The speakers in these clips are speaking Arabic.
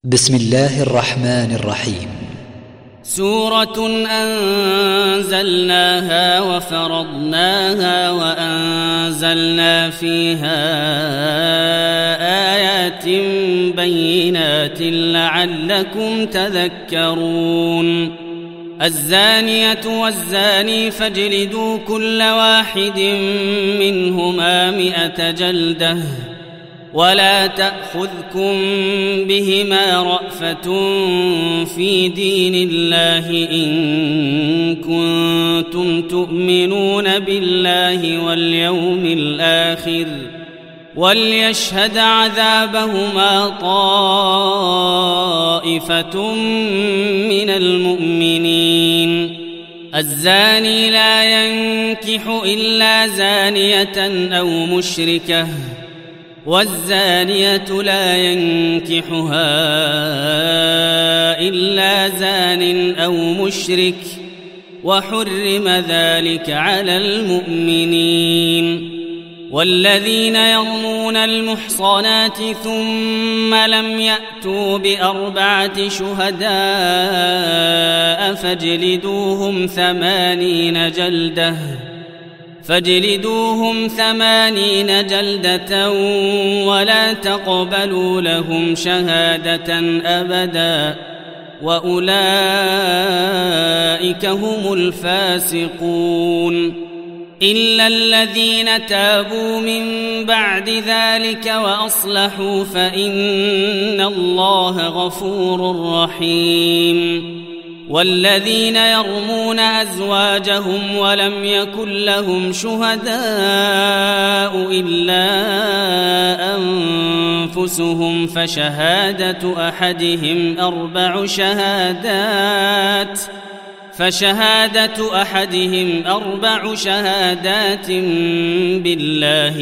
بسم الله الرحمن الرحيم. سورة أنزلناها وفرضناها وأنزلنا فيها آيات بينات لعلكم تذكرون. الزانية والزاني فاجلدوا كل واحد منهما 100 جلدة ولا تأخذكم بهما رأفة في دين الله إن كنتم تؤمنون بالله واليوم الآخر وليشهد عذابهما طائفة من المؤمنين. الزاني لا ينكح إلا زانية أو مشركة والزانية لا ينكحها إلا زان أو مشرك وحرم ذلك على المؤمنين. والذين يرمون المحصنات ثم لم يأتوا ب4 شهداء فاجلدوهم 80 جلدة ولا تقبلوا لهم شهادة أبدا وأولئك هم الفاسقون. إلا الذين تابوا من بعد ذلك وأصلحوا فإن الله غفور رحيم. والذين يرمون أزواجهم ولم يكن لهم شهداء إلا أنفسهم فشهادة أحدهم 4 شهادات بالله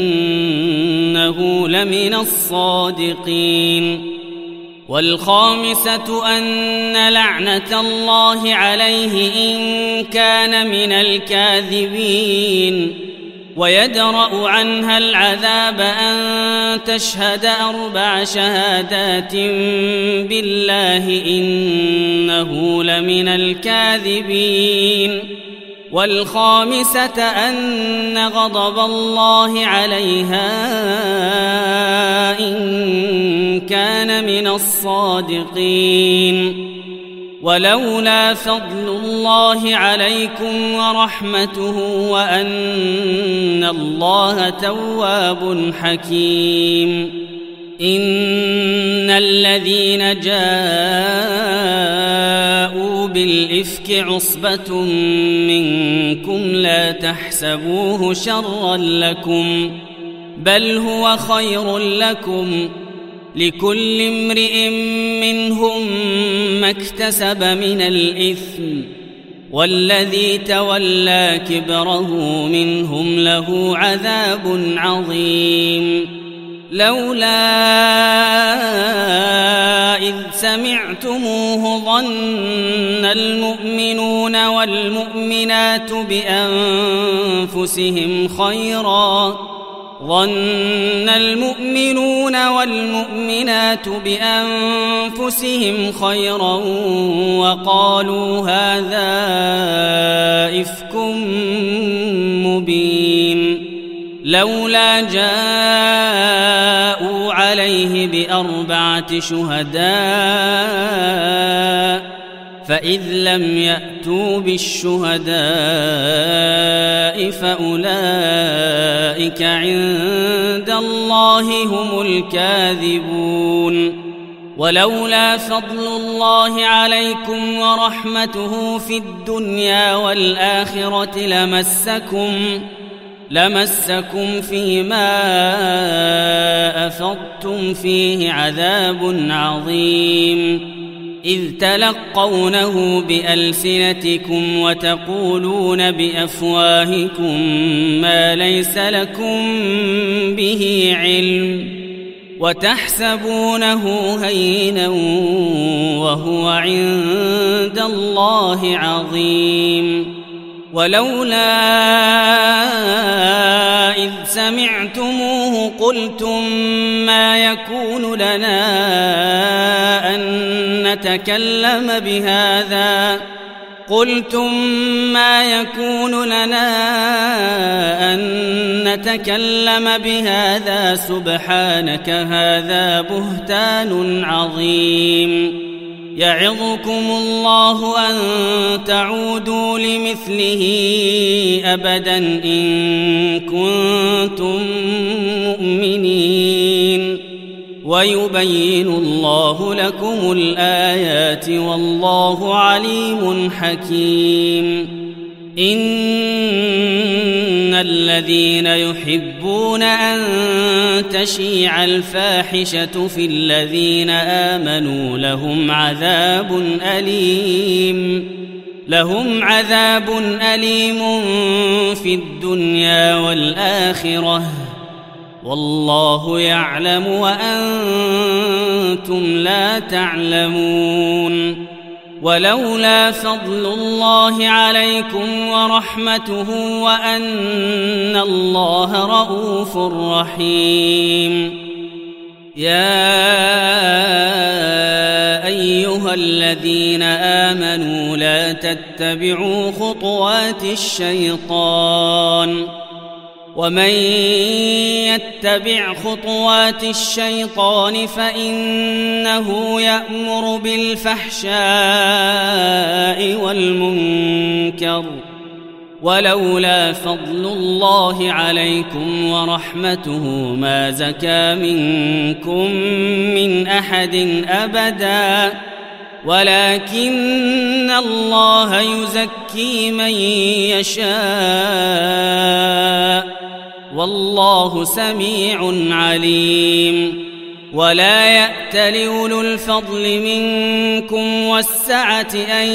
إنه لمن الصادقين. والخامسة أن لعنة الله عليه إن كان من الكاذبين. ويدرأ عنها العذاب أن تشهد 4 شهادات بالله إنه لمن الكاذبين. والخامسة أن غضب الله عليها إن كان من الصادقين. ولولا فضل الله عليكم ورحمته وأن الله تواب حكيم. إن الذين جاءوا بالإفك عصبة منكم لا تحسبوه شرا لكم بل هو خير لكم لكل امرئ منهم ما اكتسب من الإثم والذي تولى كبره منهم له عذاب عظيم. لولا إذ سمعتموه ظن المؤمنون والمؤمنات بأنفسهم خيرا وقالوا هذا إفك مبين. لولا جاءوا عليه ب4 شهداء فإذ لم يأتوا بالشهداء فأولئك عند الله هم الكاذبون. ولولا فضل الله عليكم ورحمته في الدنيا والآخرة لمسكم فيما أفضتم فيه عذاب عظيم. إذ تلقونه بألسنتكم وتقولون بأفواهكم ما ليس لكم به علم وتحسبونه هينا وهو عند الله عظيم. ولولا إذ سمعتموه قلتم ما يكون لنا نتكلم بهذا قلتم ما يكون لنا أن نتكلم بهذا سبحانك هذا بهتان عظيم يعظكم الله أن تعودوا لمثله أبدا إن كنتم مؤمنين ويبين الله لكم الآيات والله عليم حكيم إن الذين يحبون أن تشيع الفاحشة في الذين آمنوا لهم عذاب أليم في الدنيا والآخرة والله يعلم وأنتم لا تعلمون ولولا فضل الله عليكم ورحمته وأن الله رؤوف رحيم يا أيها الذين آمنوا لا تتبعوا خطوات الشيطان ومن يتبع خطوات الشيطان فإنه يأمر بالفحشاء والمنكر ولولا فضل الله عليكم ورحمته ما زكى منكم من أحد أبدا ولكن الله يزكي من يشاء والله سميع عليم ولا يأتل أولو الفضل منكم والسعة أن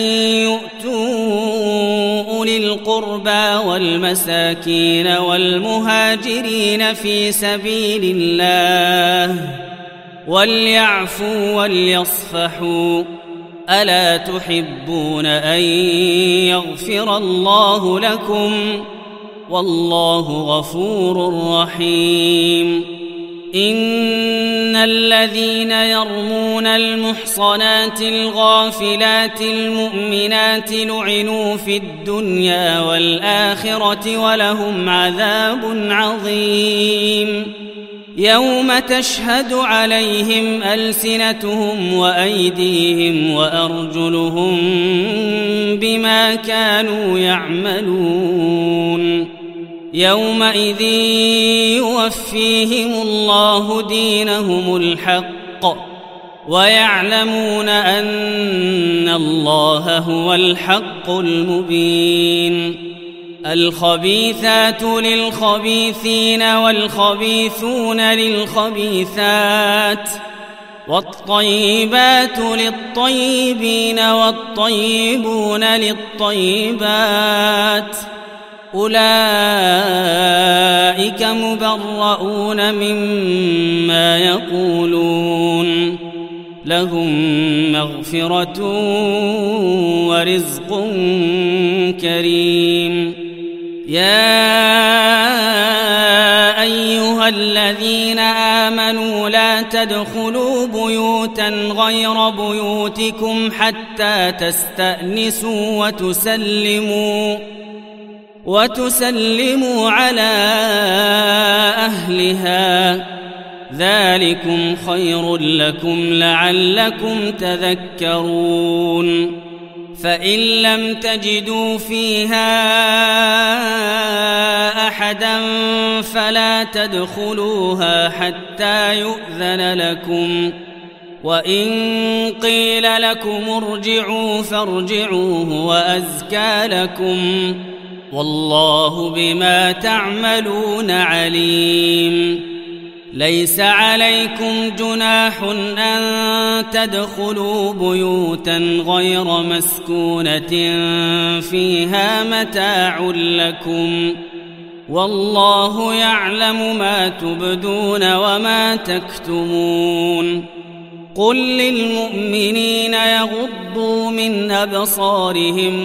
يؤتوا أولي القربى والمساكين والمهاجرين في سبيل الله وليعفوا وليصفحوا ألا تحبون أن يغفر الله لكم والله غفور رحيم إن الذين يرمون المحصنات الغافلات المؤمنات لعنوا في الدنيا والآخرة ولهم عذاب عظيم يوم تشهد عليهم ألسنتهم وأيديهم وأرجلهم بما كانوا يعملون يومئذ يوفيهم الله دينهم الحق ويعلمون أن الله هو الحق المبين الخبيثات للخبيثين والخبيثون للخبيثات والطيبات للطيبين والطيبون للطيبات أولئك مبرؤون مما يقولون لهم مغفرة ورزق كريم يا أيها الذين آمنوا لا تدخلوا بيوتا غير بيوتكم حتى تستأنسوا وتسلموا على أهلها ذلكم خير لكم لعلكم تذكرون فإن لم تجدوا فيها أحدا فلا تدخلوها حتى يؤذن لكم وإن قيل لكم ارجعوا فارجعوا هو أزكى لكم والله بما تعملون عليم ليس عليكم جناح أن تدخلوا بيوتا غير مسكونة فيها متاع لكم والله يعلم ما تبدون وما تكتمون قل للمؤمنين يغضوا من أبصارهم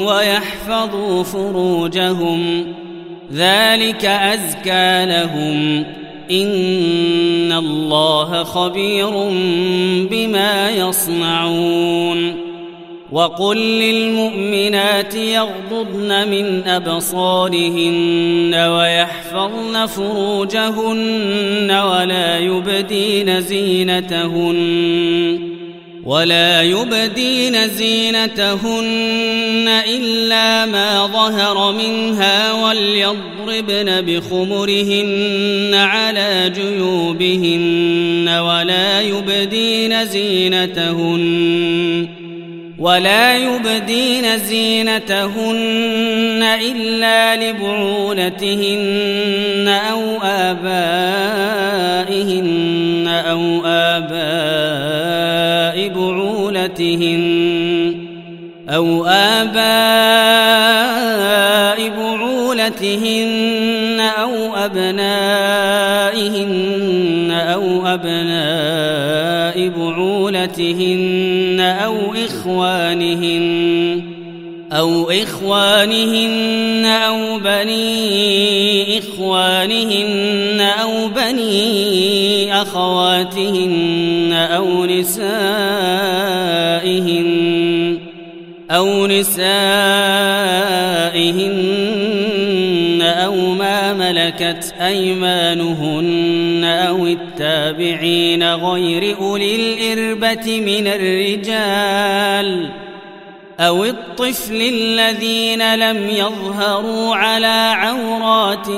ويحفظوا فروجهم ذلك أزكى لهم إن الله خبير بما يصنعون وقل للمؤمنات يغضضن من أبصارهن ويحفظن فروجهن ولا يبدين زينتهن إلا ما ظهر منها وليضربن بخمرهن على جيوبهن ولا يبدين زينتهن إلا لبعولتهن أو آبائهن أو آباء بعولتهن أو أبنائهن أو أبناء بعولتهن أو إخوانهن أو بني إخوانهن أو بني أخواتهن أو نسائهن أو ما ملكت أيمانهن أو التابعين غير أولي الإربة من الرجال أو الطفل الذين لم يظهروا على عورات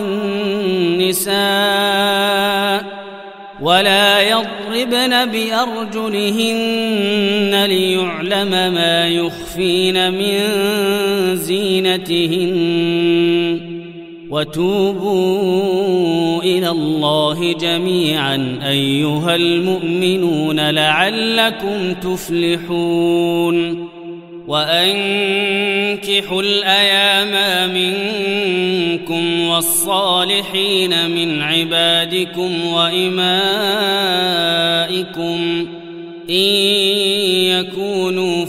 النساء ولا يضربن بأرجلهن ليعلم ما يخفين من زينتهن وتوبوا إلى الله جميعا أيها المؤمنون لعلكم تفلحون وأنكحوا الأيام منكم والصالحين من عبادكم وإمائكم إن يكونوا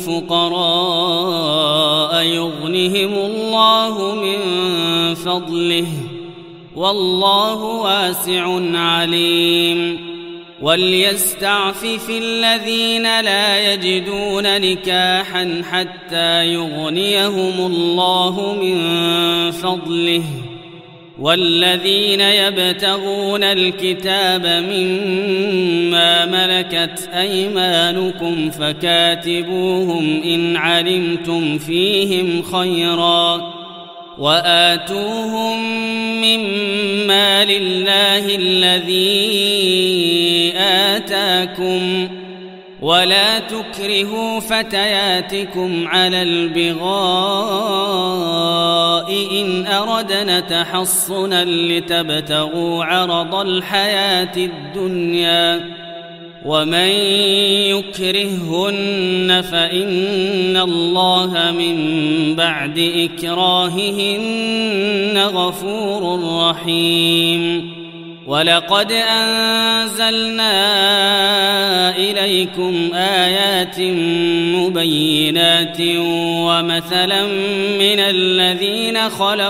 فقراء يغنهم الله من فضله والله واسع عليم وليستعفف الذين لا يجدون نكاحا حتى يغنيهم الله من فضله والذين يبتغون الكتاب مما ملكت أيمانكم فكاتبوهم إن علمتم فيهم خيرا وآتوهم مما لله الذي آتاكم ولا تكرهوا فتياتكم على البغاء إن أردنا تحصنا لتبتغوا عرض الحياة الدنيا ومن يكرههن فإن الله من بعد إكراههن غفور رحيم ولقد أنزلنا إليكم آيات مبينات ومثلا من الذين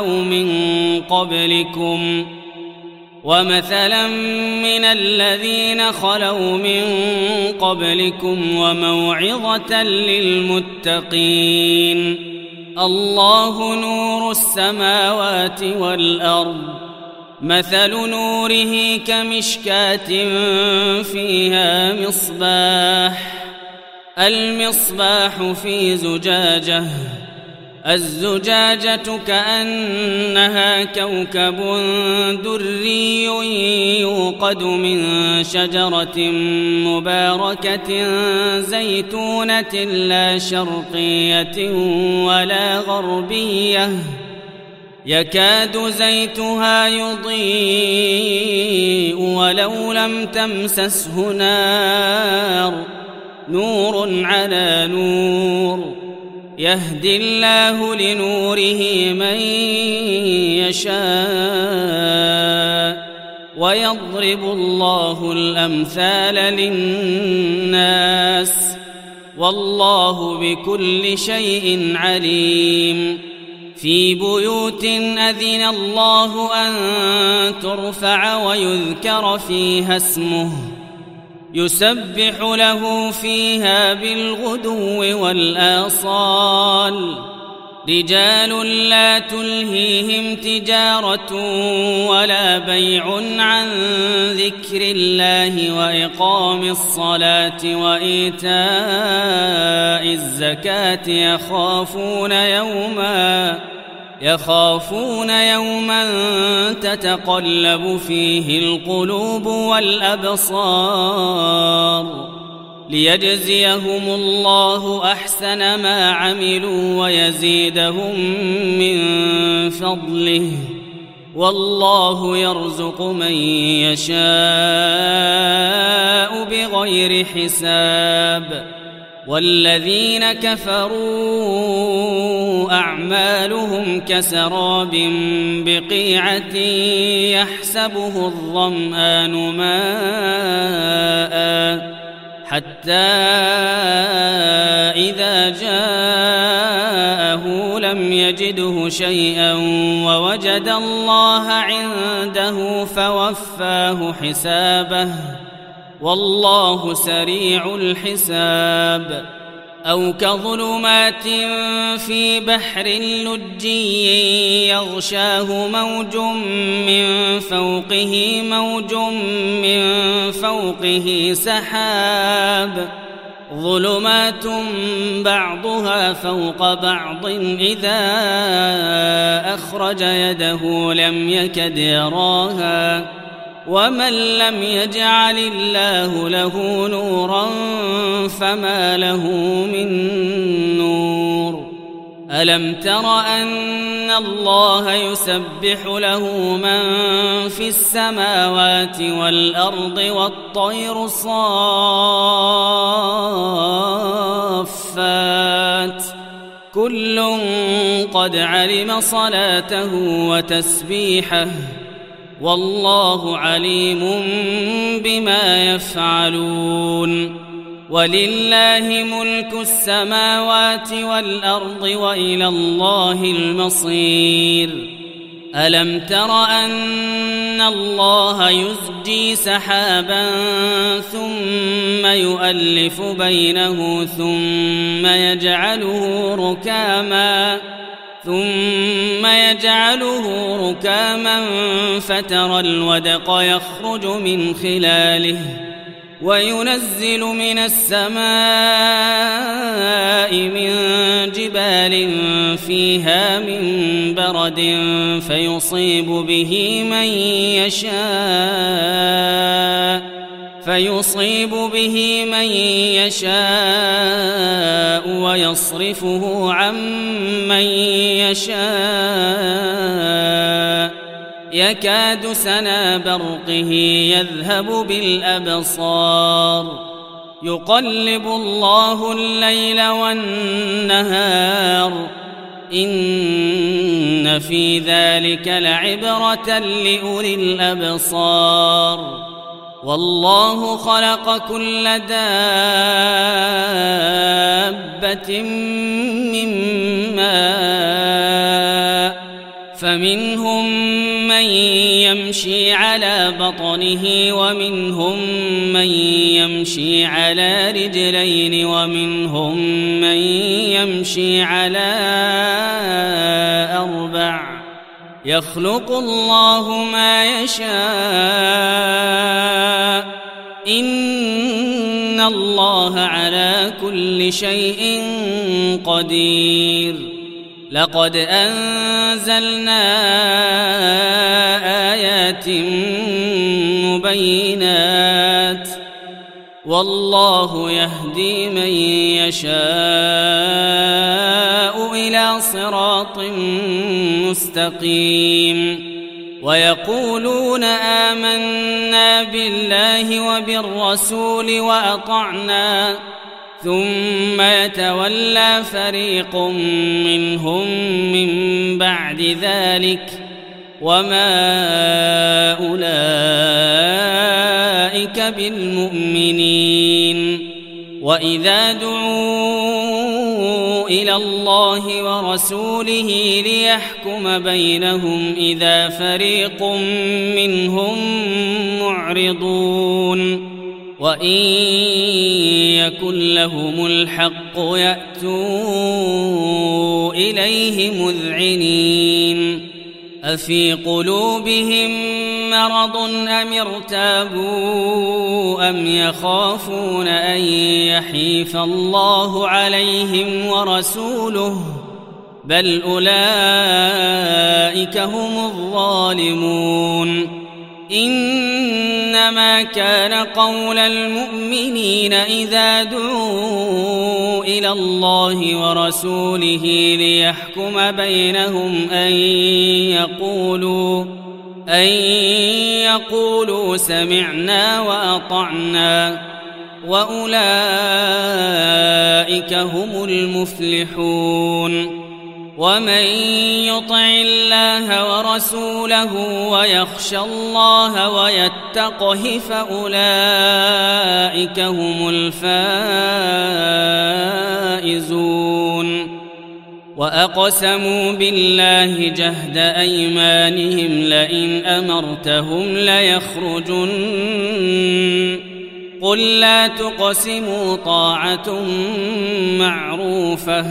خلوا من قبلكم وموعظة للمتقين الله نور السماوات والأرض مثل نوره كمشكاة فيها المصباح في زجاجة الزجاجة كأنها كوكب دري يوقد من شجرة مباركة زيتونة لا شرقية ولا غربية يكاد زيتها يضيء ولو لم تمسسه نور على نور يهدي الله لنوره من يشاء ويضرب الله الأمثال للناس والله بكل شيء عليم في بيوت أذن الله أن ترفع ويذكر فيها اسمه يسبح له فيها بالغدو والآصال رجال لا تلهيهم تجارة ولا بيع عن ذكر الله وإقام الصلاة وإيتاء الزكاة يخافون يوما تتقلب فيه القلوب والأبصار ليجزيهم الله أحسن ما عملوا ويزيدهم من فضله والله يرزق من يشاء بغير حساب والذين كفروا أعمالهم كسراب بقيعة يحسبه الظمآن ماءً حتى إذا جاءه لم يجده شيئا ووجد الله عنده فوفاه حسابه والله سريع الحساب أو كظلمات في بحر لجي يغشاه موج من فوقه سحاب ظلمات بعضها فوق بعض إذا أخرج يده لم يكد يراها ومن لم يجعل الله له نورا فما له من نور ألم تر أن الله يسبح له من في السماوات والأرض والطير صافات كل قد علم صلاته وتسبيحه والله عليم بما يفعلون ولله ملك السماوات والأرض وإلى الله المصير ألم تر أن الله يزجي سحابا ثم يؤلف بينه ثم يجعله ركاما فترى الودق يخرج من خلاله وينزل من السماء من جبال فيها من برد فيصيب به من يشاء ويصرفه عن من يشاء يكاد سنا برقه يذهب بالأبصار يقلب الله الليل والنهار إن في ذلك لعبرة لأولي الأبصار والله خلق كل دابة من ماء فمنهم من يمشي على بطنه ومنهم من يمشي على رجلين ومنهم من يمشي على أربع يخلق الله ما يشاء إن الله على كل شيء قدير لقد أنزلنا آيات مبينات والله يهدي من يشاء إلى صراط مستقيم ويقولون آمنا بالله وبالرسول وأطعنا ثم يتولى فريق منهم من بعد ذلك وما أولئك بالمؤمنين وإذا دعوا إلى الله ورسوله ليحكم بينهم إذا فريق منهم معرضون وإن يكن لهم الحق يأتوا إليه مذعنين أفي قلوبهم مرض أم ارتابوا أم يخافون أن يحيف الله عليهم ورسوله بل أولئك هم الظالمون إنما كان قول المؤمنين إذا دعوا إلى الله ورسوله ليحكم بينهم أن يقولوا سمعنا وأطعنا وأولئك هم المفلحون ومن يطع الله ورسوله ويخشى الله ويتقه فأولئك هم الفائزون وأقسموا بالله جهد أيمانهم لئن أمرتهم ليخرجن قل لا تقسموا طاعة معروفة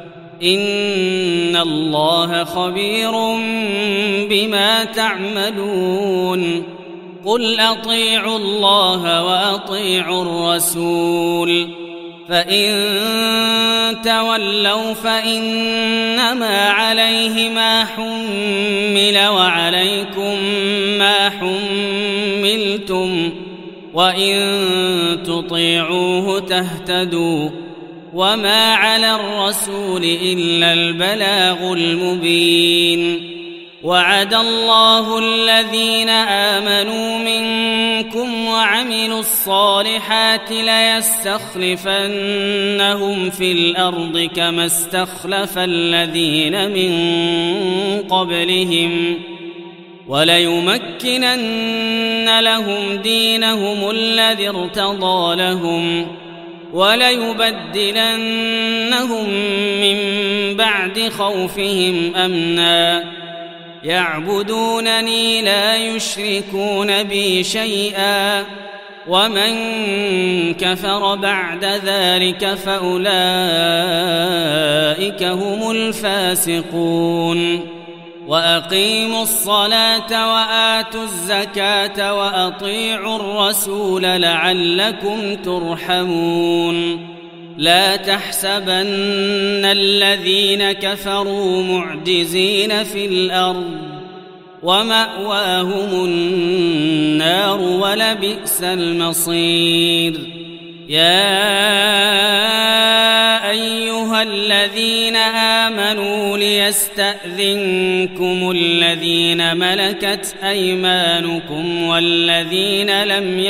إن الله خبير بما تعملون قل أطيعوا الله وأطيعوا الرسول فإن تولوا فإنما عليه ما حمل وعليكم ما حملتم وإن تطيعوه تهتدوا وما على الرسول إلا البلاغ المبين وعد الله الذين آمنوا منكم وعملوا الصالحات ليستخلفنهم في الأرض كما استخلف الذين من قبلهم وليمكنن لهم دينهم الذي ارتضى لهم وليبدلنهم من بعد خوفهم أمنا يعبدونني لا يشركون بي شيئا ومن كفر بعد ذلك فأولئك هم الفاسقون وأقيموا الصلاة وآتوا الزكاة وأطيعوا الرسول لعلكم ترحمون لا تحسبن الذين كفروا معجزين في الأرض ومأواهم النار ولبئس المصير يا أيها الذين آمنوا ليستأذنكم الذين ملكت أيمانكم والذين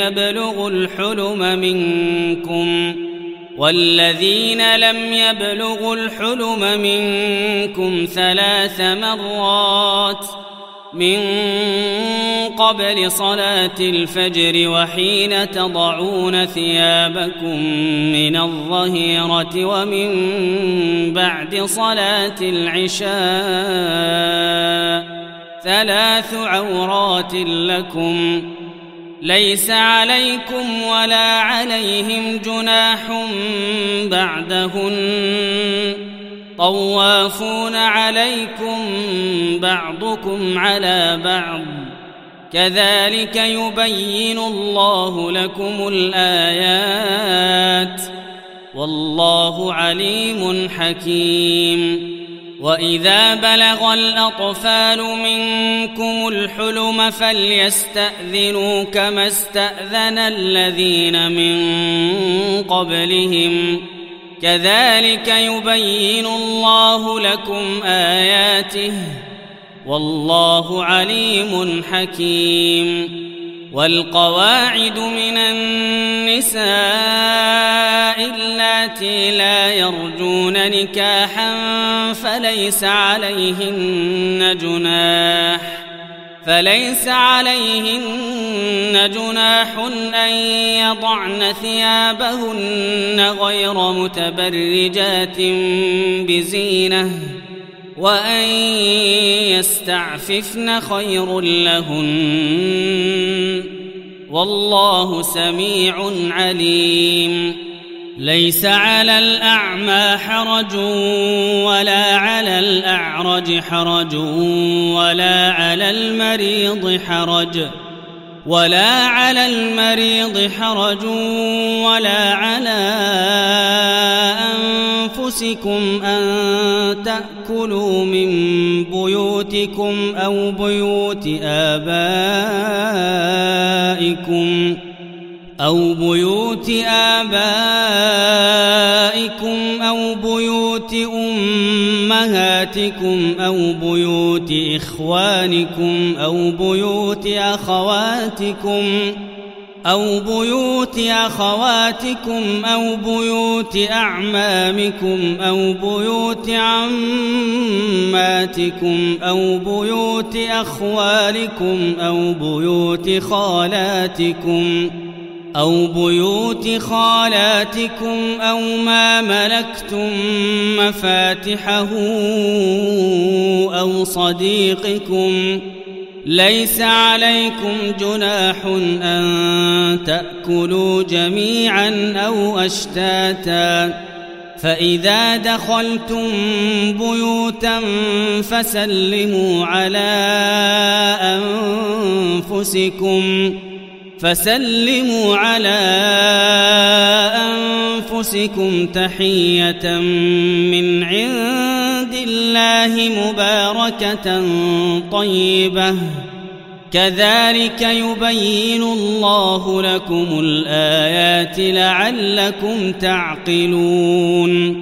لم يبلغوا الحلم منكم 3 مرات من قبل صلاة الفجر وحين تضعون ثيابكم من الظهيرة ومن بعد صلاة العشاء 3 عورات لكم ليس عليكم ولا عليهم جناح بعدهن طوافون عليكم بعضكم على بعض كذلك يبين الله لكم الآيات والله عليم حكيم وإذا بلغ الأطفال منكم الحلم فليستأذنوا كما استأذن الذين من قبلهم كذلك يبين الله لكم آياته والله عليم حكيم والقواعد من النساء اللاتي لا يرجون فليس فليس عليهن جناح أن يضعن ثيابهن غير متبرجات بزينة وأن يستعففن خير لهن والله سميع عليم. ليس على الأعمى حرج ولا على الأعرج حرج ولا على المريض حرج ولا على أنفسكم أن تأكلوا من بيوتكم أو بيوت آبائكم أو بيوت أمهاتكم أو بيوت إخوانكم أو بيوت أخواتكم أو بيوت أعمامكم أو بيوت عماتكم أو بيوت أخوالكم أو بيوت خالاتكم أو ما ملكتم مفاتحه أو صديقكم. ليس عليكم جناح أن تأكلوا جميعا أو أشتاتا فإذا دخلتم بيوتا فسلموا على أنفسكم تحية من عند الله مباركة طيبة كذلك يبين الله لكم الآيات لعلكم تعقلون.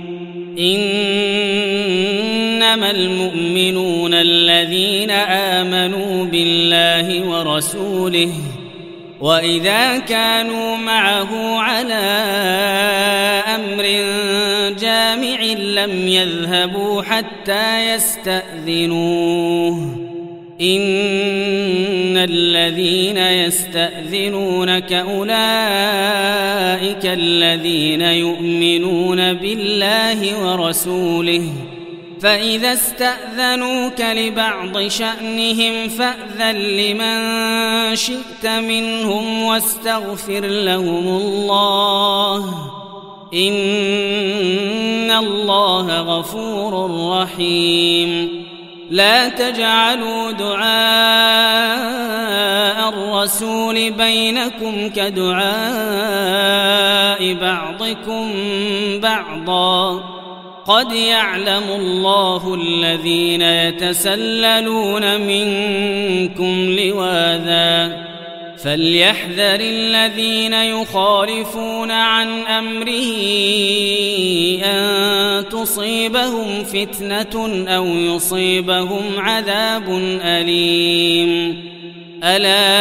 إنما المؤمنون الذين آمنوا بالله ورسوله وإذا كانوا معه على أمر جامع لم يذهبوا حتى يستأذنوه. إن الذين يستأذنونك أولئك الذين يؤمنون بالله ورسوله فإذا استأذنوك لبعض شأنهم فأذن لمن شئت منهم واستغفر لهم الله إن الله غفور رحيم. لا تجعلوا دعاء الرسول بينكم كدعاء بعضكم بعضا قد يعلم الله الذين يتسللون منكم لواذا فليحذر الذين يخالفون عن أمره أن تصيبهم فتنة أو يصيبهم عذاب أليم. ألا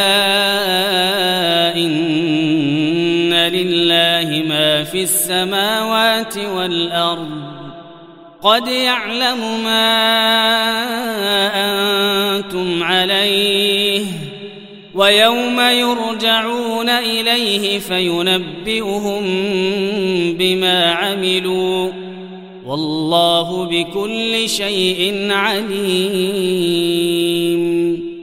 إن لله ما في السماوات والأرض قد يعلم ما أنتم عليه ويوم يرجعون إليه فينبئهم بما عملوا والله بكل شيء عليم.